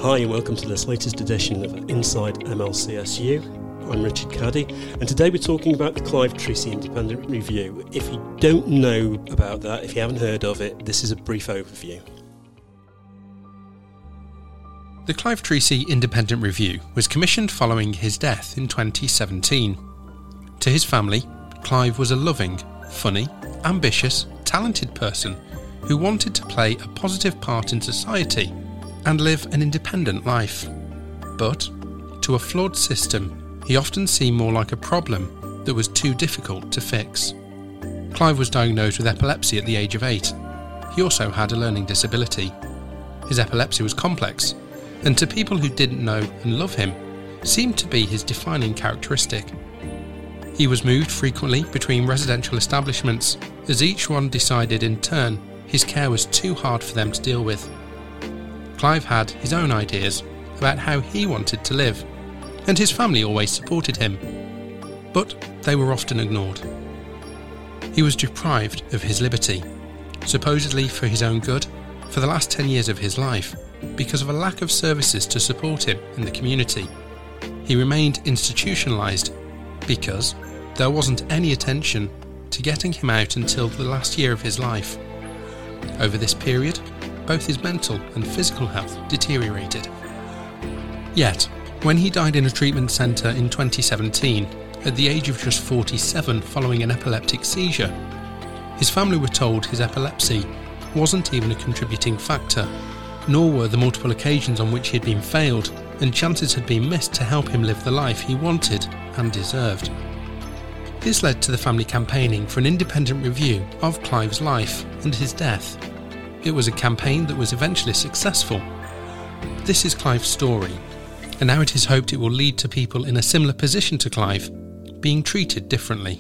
Hi and welcome to this latest edition of Inside MLCSU. I'm Richard Caddy, and today we're talking about the Clive Treacy Independent Review. If you don't know about that, if you haven't heard of it, this is a brief overview. The Clive Treacy Independent Review was commissioned following his death in 2017. To his family, Clive was a loving, funny, ambitious, talented person who wanted to play a positive part in society and live an independent life. But, to a flawed system, he often seemed more like a problem that was too difficult to fix. Clive was diagnosed with epilepsy at the age of 8. He also had a learning disability. His epilepsy was complex, and to people who didn't know and love him, seemed to be his defining characteristic. He was moved frequently between residential establishments, as each one decided in turn his care was too hard for them to deal with. Clive had his own ideas about how he wanted to live, and his family always supported him, but they were often ignored. He was deprived of his liberty, supposedly for his own good, for the last 10 years of his life, because of a lack of services to support him in the community. He remained institutionalised because there wasn't any attention to getting him out until the last year of his life. Over this period, both his mental and physical health deteriorated. Yet, when he died in a treatment centre in 2017, at the age of just 47 following an epileptic seizure, his family were told his epilepsy wasn't even a contributing factor, nor were the multiple occasions on which he had been failed and chances had been missed to help him live the life he wanted and deserved. This led to the family campaigning for an independent review of Clive's life and his death. It was a campaign that was eventually successful. This is Clive's story, and now it is hoped it will lead to people in a similar position to Clive being treated differently.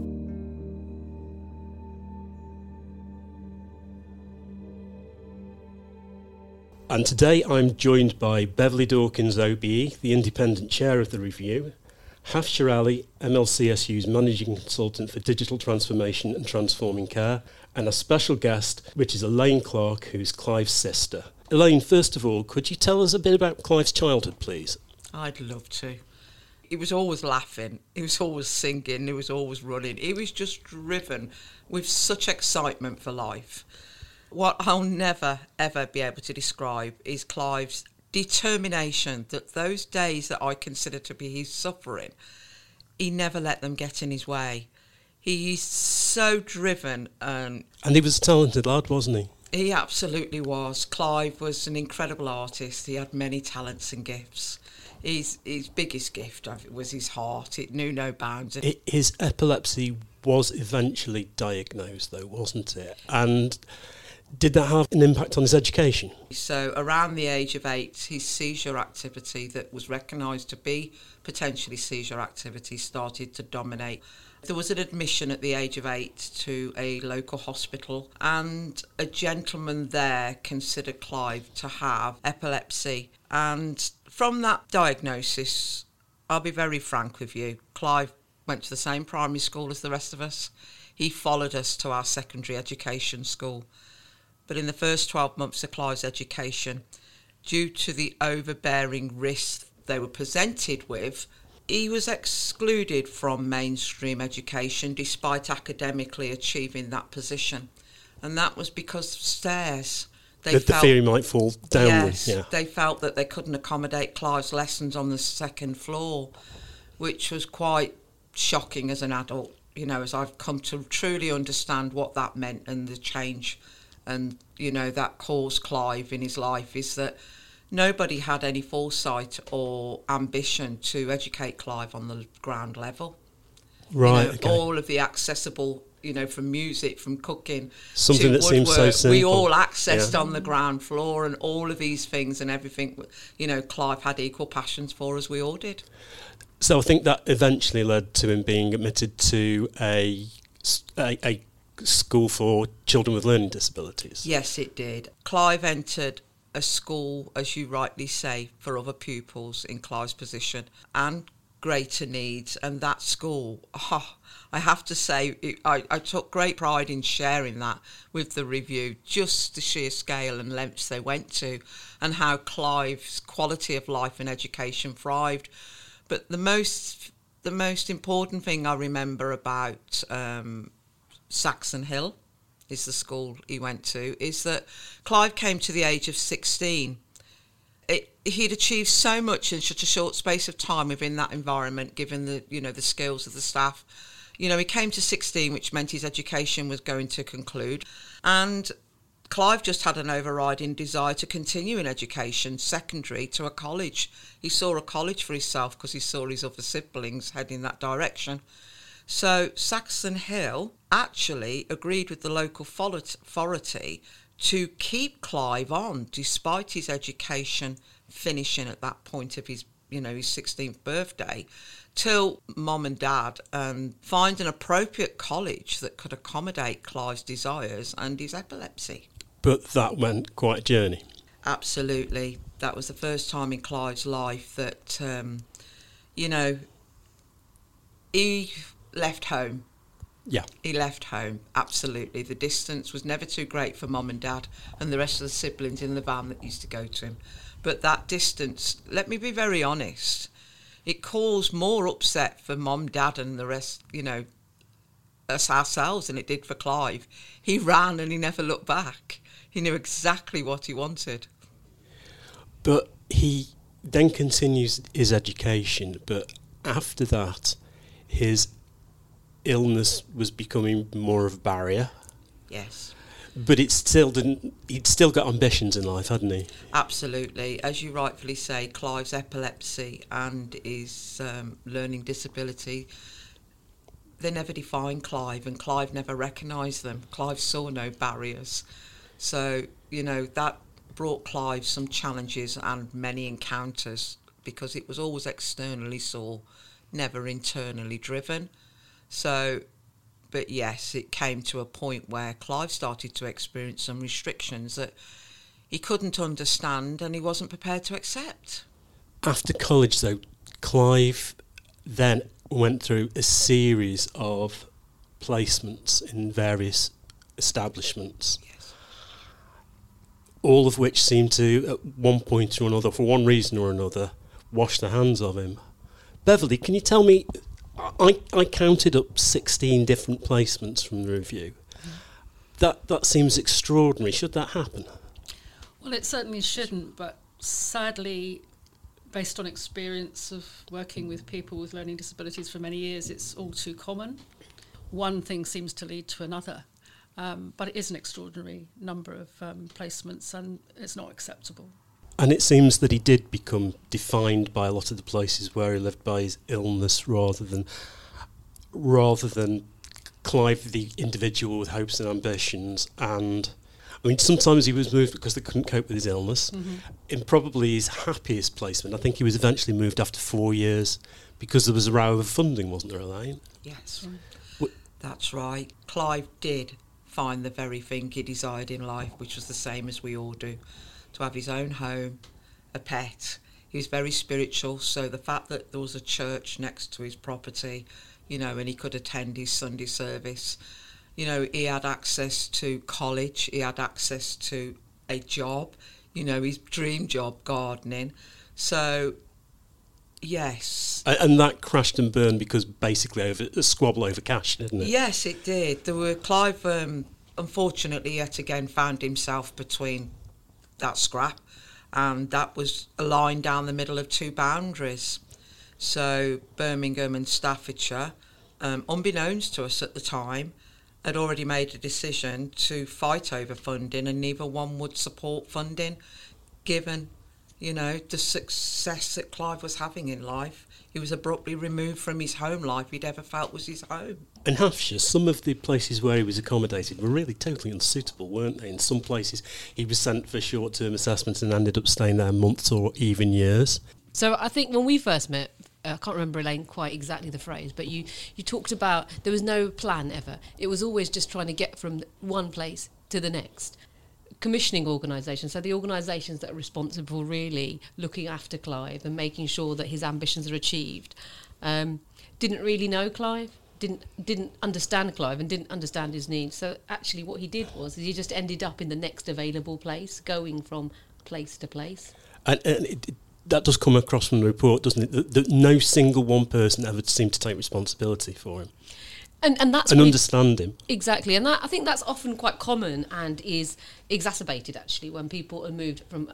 And today I'm joined by Beverly Dawkins OBE, the independent chair of the review, Hafshar Ali, MLCSU's managing consultant for digital transformation and transforming care, and a special guest, which is Elaine Clark, who's Clive's sister. Elaine, first of all, could you tell us a bit about Clive's childhood, please? I'd love to. He was always laughing, he was always singing, he was always running. He was just driven with such excitement for life. What I'll never, ever be able to describe is Clive's determination that those days that I consider to be his suffering, he never let them get in his way. He's so driven. And he was a talented lad, wasn't he? He absolutely was. Clive was an incredible artist. He had many talents and gifts. His biggest gift was his heart. It knew no bounds. His epilepsy was eventually diagnosed, though, wasn't it? And did that have an impact on his education? So around the age of 8, his seizure activity that was recognised to be potentially seizure activity started to dominate. There was an admission at the age of 8 to a local hospital, and a gentleman there considered Clive to have epilepsy. And from that diagnosis, I'll be very frank with you, Clive went to the same primary school as the rest of us. He followed us to our secondary education school. But in the first 12 months of Clive's education, due to the overbearing risks they were presented with, he was excluded from mainstream education despite academically achieving that position. And that was because of stairs. The fear he might fall downwards. Yes, yeah. They felt that they couldn't accommodate Clive's lessons on the second floor, which was quite shocking as an adult, you know, as I've come to truly understand what that meant and the change and, you know, that caused Clive in his life, is that nobody had any foresight or ambition to educate Clive on the ground level. Right, you know, okay. All of the accessible, you know, from music, from cooking, something to that woodwork, seems so simple. We all accessed on the ground floor, and all of these things and everything, you know, Clive had equal passions for, as we all did. So I think that eventually led to him being admitted to a school for children with learning disabilities. Yes, it did. Clive entered a school, as you rightly say, for other pupils in Clive's position, and greater needs, and that school, I have to say, I took great pride in sharing that with the review, just the sheer scale and lengths they went to, and how Clive's quality of life and education thrived. But the most important thing I remember about Saxon Hill, is the school he went to, is that Clive came to the age of 16. He'd achieved so much in such a short space of time within that environment, given the skills of the staff. He came to 16, which meant his education was going to conclude. And Clive just had an overriding desire to continue in education, secondary to a college. He saw a college for himself because he saw his other siblings heading that direction. So Saxon Hill actually agreed with the local authority to keep Clive on, despite his education finishing at that point of his 16th birthday, till Mum and Dad find an appropriate college that could accommodate Clive's desires and his epilepsy. But that went quite a journey. Absolutely. That was the first time in Clive's life that, he left home. Yeah. He left home, absolutely. The distance was never too great for Mum and Dad and the rest of the siblings in the van that used to go to him. But that distance, let me be very honest, it caused more upset for Mum, Dad and the rest, us ourselves than it did for Clive. He ran and he never looked back. He knew exactly what he wanted. But he then continues his education, but after that, his illness was becoming more of a barrier. Yes. But he'd still got ambitions in life, hadn't he? Absolutely. As you rightfully say, Clive's epilepsy and his learning disability, they never defined Clive, and Clive never recognised them. Clive saw no barriers. So, that brought Clive some challenges and many encounters, because it was always externally saw, never internally driven. So, but yes, it came to a point where Clive started to experience some restrictions that he couldn't understand and he wasn't prepared to accept. After college, though, Clive then went through a series of placements in various establishments, Yes. all of which seemed to, at one point or another, for one reason or another, wash the hands of him. Beverly, can you tell me, I counted up 16 different placements from the review. That seems extraordinary. Should that happen? Well, it certainly shouldn't, but sadly, based on experience of working with people with learning disabilities for many years, it's all too common. One thing seems to lead to another, but it is an extraordinary number of placements, and it's not acceptable. And it seems that he did become defined by a lot of the places where he lived by his illness, rather than Clive, the individual with hopes and ambitions. And I mean, sometimes he was moved because they couldn't cope with his illness. Mm-hmm. In probably his happiest placement, I think he was eventually moved after 4 years because there was a row of funding, wasn't there, Elaine? Yes, that's right. Clive did find the very thing he desired in life, which was the same as we all do. To have his own home, a pet. He was very spiritual, so the fact that there was a church next to his property, and he could attend his Sunday service, he had access to college, he had access to a job, his dream job, gardening. So, yes. And that crashed and burned because basically over a squabble over cash, didn't it? Yes, it did. Clive, unfortunately, yet again found himself between that scrap, and that was a line down the middle of two boundaries. So Birmingham and Staffordshire, unbeknownst to us at the time, had already made a decision to fight over funding, and neither one would support funding, given the success that Clive was having in life. He was abruptly removed from his home life he'd ever felt was his home. In Hampshire, some of the places where he was accommodated were really totally unsuitable, weren't they? In some places, he was sent for short-term assessments and ended up staying there months or even years. So I think when we first met, I can't remember, Elaine, quite exactly the phrase, but you talked about there was no plan ever. It was always just trying to get from one place to the next. Commissioning organisations, so the organisations that are responsible really looking after Clive and making sure that his ambitions are achieved, didn't really know Clive, didn't understand Clive and didn't understand his needs. So actually what he did was he just ended up in the next available place, going from place to place. And that does come across from the report, doesn't it? That no single one person ever seemed to take responsibility for him. And that's and understand him. Exactly, and I think that's often quite common and is exacerbated actually when people are moved from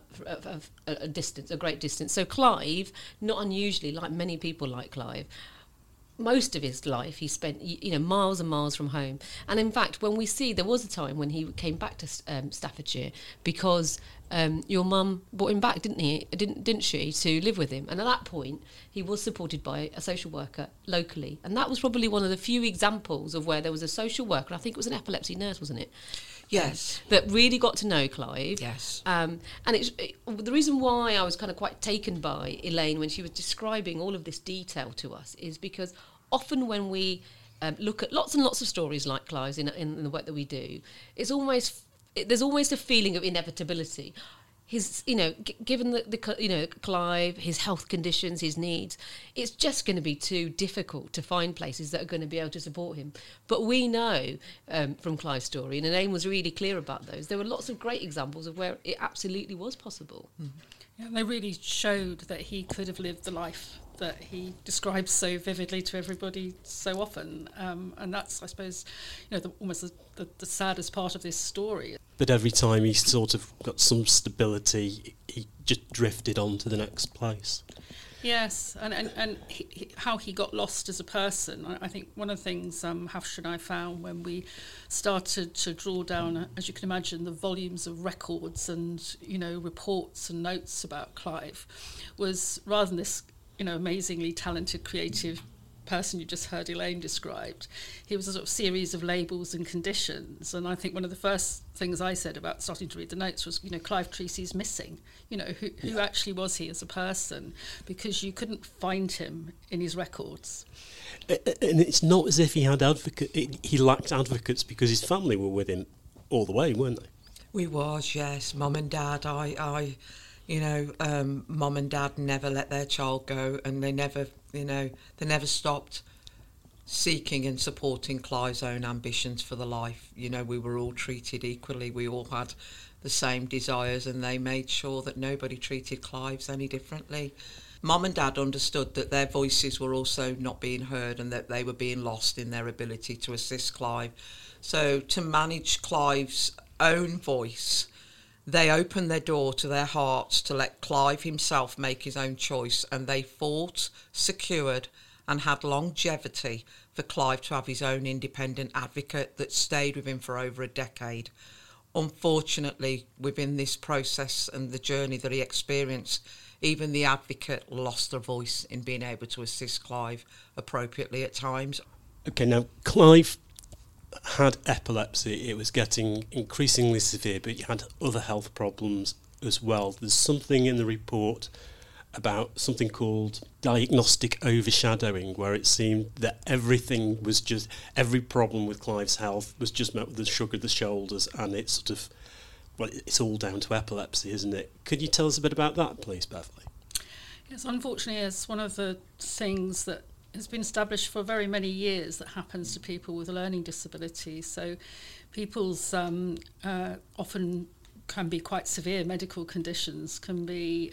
a distance, a great distance. So Clive, not unusually, like many people like Clive, most of his life he spent, miles and miles from home. And in fact, when we see, there was a time when he came back to Staffordshire because your mum brought him back, didn't she, to live with him. And at that point, he was supported by a social worker locally. And that was probably one of the few examples of where there was a social worker, and I think it was an epilepsy nurse, wasn't it? Yes. That really got to know Clive. Yes. And the reason why I was kind of quite taken by Elaine when she was describing all of this detail to us is because often when we look at lots and lots of stories like Clive's in the work that we do, there's almost a feeling of inevitability. His, given the Clive, his health conditions, his needs, it's just going to be too difficult to find places that are going to be able to support him. But we know from Clive's story, and Elaine was really clear about those, there were lots of great examples of where it absolutely was possible. Mm-hmm. Yeah, they really showed that he could have lived the life that he describes so vividly to everybody so often. And that's, I suppose, almost the saddest part of this story. But every time he sort of got some stability, he just drifted on to the next place. Yes, and how he got lost as a person. I think one of the things Hafsh and I found when we started to draw down, as you can imagine, the volumes of records and, reports and notes about Clive, was rather than this, amazingly talented, creative person you just heard Elaine described, he was a sort of series of labels and conditions. And I think one of the first things I said about starting to read the notes was, Clive Treacy's missing. Who actually was he as a person? Because you couldn't find him in his records. And it's not as if he had he lacked advocates because his family were with him all the way, weren't they? We was, yes. Mum and Dad, Mum and Dad never let their child go, and they never stopped seeking and supporting Clive's own ambitions for the life. We were all treated equally. We all had the same desires, and they made sure that nobody treated Clive's any differently. Mum and Dad understood that their voices were also not being heard and that they were being lost in their ability to assist Clive. So to manage Clive's own voice, they opened their door to their hearts to let Clive himself make his own choice, and they fought, secured and had longevity for Clive to have his own independent advocate that stayed with him for over a decade. Unfortunately, within this process and the journey that he experienced, even the advocate lost their voice in being able to assist Clive appropriately at times. Okay, now Clive had epilepsy. It was getting increasingly severe, but he had other health problems as well. There's something in the report about something called diagnostic overshadowing, where it seemed that every problem with Clive's health was just met with a shrug of the shoulders, and it's it's all down to epilepsy, isn't it? Could you tell us a bit about that, please, Beverly? Yes, unfortunately, it's one of the things that has been established for very many years that happens to people with a learning disability. So people's often can be quite severe medical conditions, can be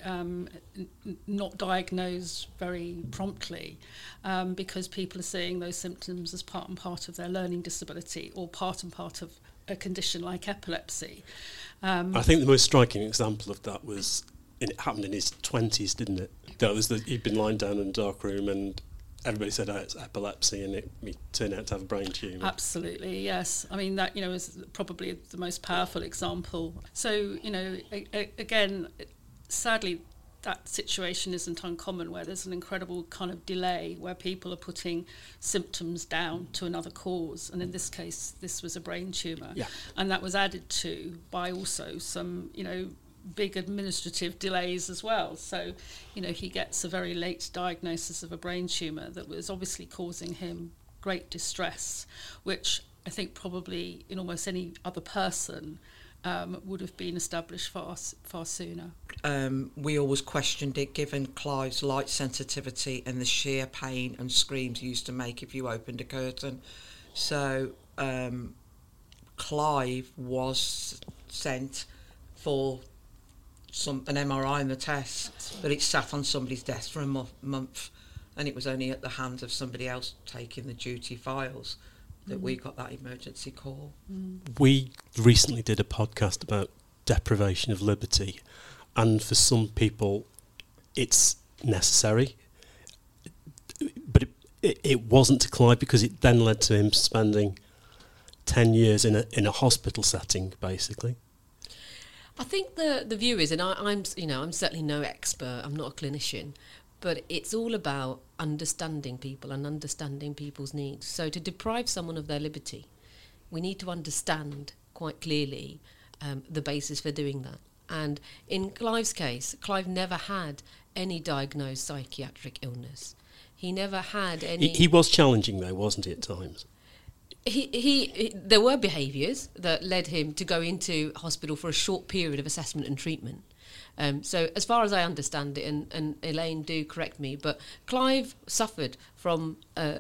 not diagnosed very promptly because people are seeing those symptoms as part and part of their learning disability or part and part of a condition like epilepsy. I think the most striking example of that it happened in his 20s, didn't it? That was he'd been lying down in a dark room and everybody said, it's epilepsy, and he turned out to have a brain tumour. Absolutely, yes. I mean, that, is probably the most powerful example. So, again, sadly, that situation isn't uncommon, where there's an incredible kind of delay where people are putting symptoms down to another cause. And in this case, this was a brain tumour. Yeah. And that was added to by also some, big administrative delays as well. So, he gets a very late diagnosis of a brain tumour that was obviously causing him great distress, which I think probably in almost any other person would have been established far sooner. We always questioned it, given Clive's light sensitivity and the sheer pain and screams he used to make if you opened a curtain. So Clive was sent for an MRI and the tests, but it sat on somebody's desk for a month, and it was only at the hands of somebody else taking the duty files that we got that emergency call. We recently did a podcast about deprivation of liberty, and for some people it's necessary, but it wasn't to Clive, because it then led to him spending 10 years in a hospital setting, basically. I think the view is, and I'm certainly no expert, I'm not a clinician, but it's all about understanding people and understanding people's needs. So to deprive someone of their liberty, we need to understand quite clearly the basis for doing that. And in Clive's case, Clive never had any diagnosed psychiatric illness. He never had any... He was challenging, though, wasn't he, at times? He there were behaviours that led him to go into hospital for a short period of assessment and treatment. So as far as I understand it, and Elaine, do correct me, but Clive suffered from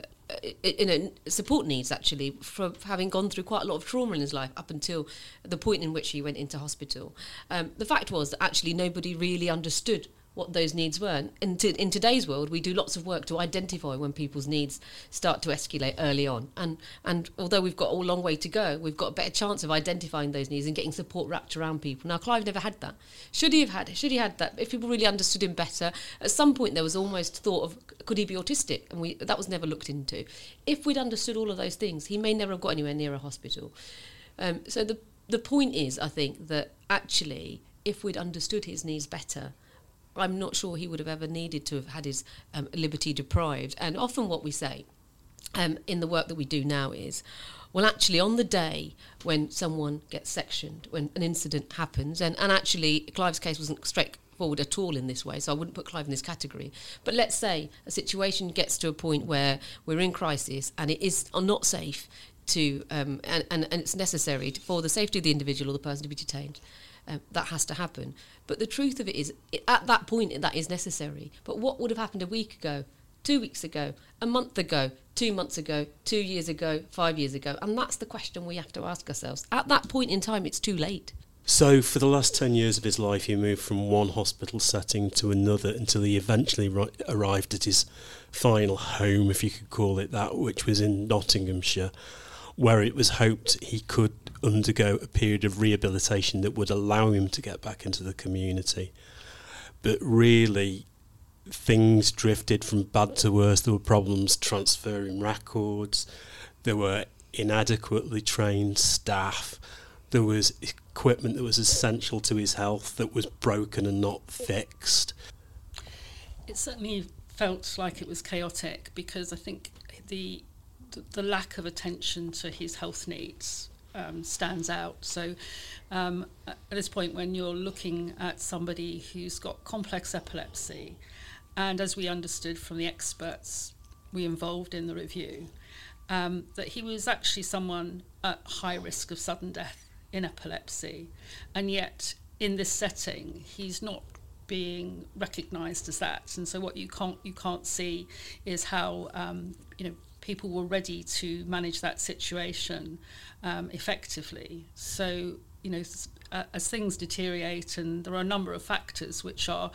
support needs, actually, from having gone through quite a lot of trauma in his life up until the point in which he went into hospital. The fact was that actually nobody really understood what those needs were. In today's world, we do lots of work to identify when people's needs start to escalate early on. And although we've got a long way to go, we've got a better chance of identifying those needs and getting support wrapped around people. Now, Clive never had that. Should he had that, if people really understood him better, at some point there was almost thought of, could he be autistic? And that was never looked into. If we'd understood all of those things, he may never have got anywhere near a hospital. So the point is, I think, that actually, if we'd understood his needs better, I'm not sure he would have ever needed to have had his liberty deprived. And often what we say in the work that we do now is, well, actually, on the day when someone gets sectioned, when an incident happens, and actually Clive's case wasn't straightforward at all in this way, so I wouldn't put Clive in this category. But let's say a situation gets to a point where we're in crisis and it is not safe to, and it's necessary for the safety of the individual or the person to be detained. That has to happen. But the truth of it is, at that point, that is necessary. But what would have happened a week ago, 2 weeks ago, a month ago, 2 months ago, 2 years ago, 5 years ago? And that's the question we have to ask ourselves. At that point in time, it's too late. So for the last 10 years of his life, he moved from one hospital setting to another until he eventually arrived at his final home, if you could call it that, which was in Nottinghamshire, where it was hoped he could undergo a period of rehabilitation that would allow him to get back into the community. But really, things drifted from bad to worse. There were problems transferring records, there were inadequately trained staff, there was equipment that was essential to his health that was broken and not fixed. It certainly felt like it was chaotic, because I think the lack of attention to his health needs stands out. So at this point, when you're looking at somebody who's got complex epilepsy, and as we understood from the experts we involved in the review, that he was actually someone at high risk of sudden death in epilepsy, and yet in this setting he's not being recognised as that. And so what you can't see is how people were ready to manage that situation effectively. So, as things deteriorate, and there are a number of factors which are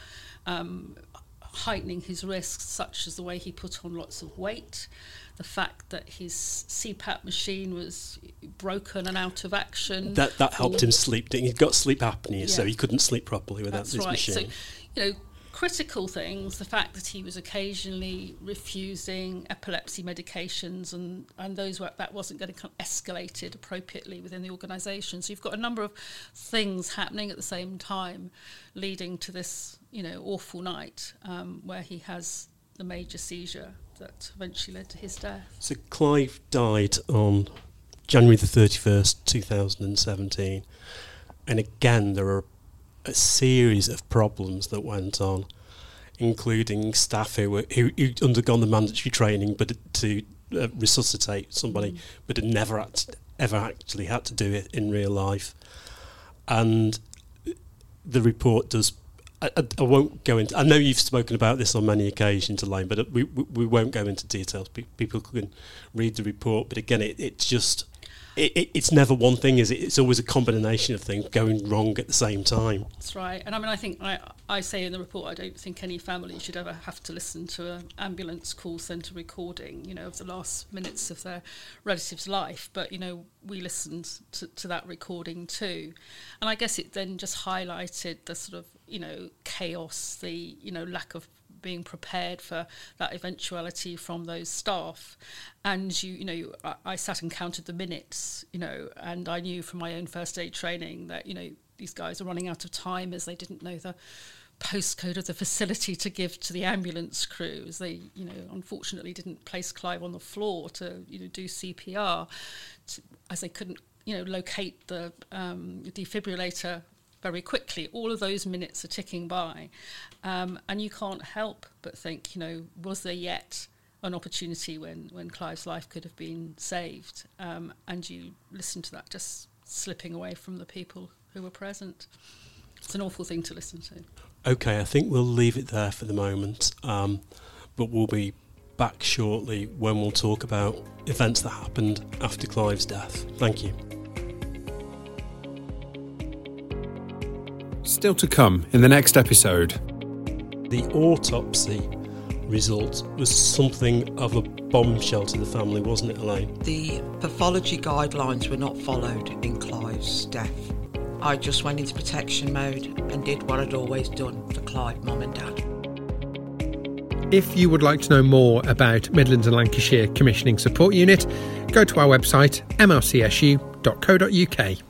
heightening his risks, such as the way he put on lots of weight, the fact that his CPAP machine was broken and out of action. That helped him sleep. He'd got sleep apnea, so he couldn't sleep properly without That's this right. machine. So, critical things, the fact that he was occasionally refusing epilepsy medications, and that wasn't going to come escalated appropriately within the organisation. So you've got a number of things happening at the same time, leading to this, awful night where he has the major seizure that eventually led to his death. So Clive died on January the 31st, 2017, and again there are a series of problems that went on, including staff who'd undergone the mandatory training but to resuscitate somebody, but had never ever actually had to do it in real life. and the report does. I won't go into. I know you've spoken about this on many occasions, Elaine, but we won't go into details. People can read the report, but again, it's just. It's never one thing, is it? It's always a combination of things going wrong at the same time. That's right. And I mean, I think I say in the report, I don't think any family should ever have to listen to an ambulance call centre recording, of the last minutes of their relative's life. But, we listened to that recording too. And I guess it then just highlighted the sort of, chaos, the, lack of being prepared for that eventuality from those staff. And I sat and counted the minutes, and I knew from my own first aid training that, these guys are running out of time as they didn't know the postcode of the facility to give to the ambulance crew, as they, unfortunately didn't place Clive on the floor to, do CPR, as they couldn't, locate the defibrillator very quickly. All of those minutes are ticking by, and you can't help but think, was there yet an opportunity when Clive's life could have been saved? And you listen to that just slipping away from the people who were present. It's an awful thing to listen to. Okay, I think we'll leave it there for the moment, but we'll be back shortly when we'll talk about events that happened after Clive's death. Thank you. Still to come in the next episode. The autopsy result was something of a bombshell to the family, wasn't it, Elaine? The pathology guidelines were not followed in Clive's death. I just went into protection mode and did what I'd always done for Clive, Mum and Dad. If you would like to know more about Midlands and Lancashire Commissioning Support Unit, go to our website mlcsu.co.uk.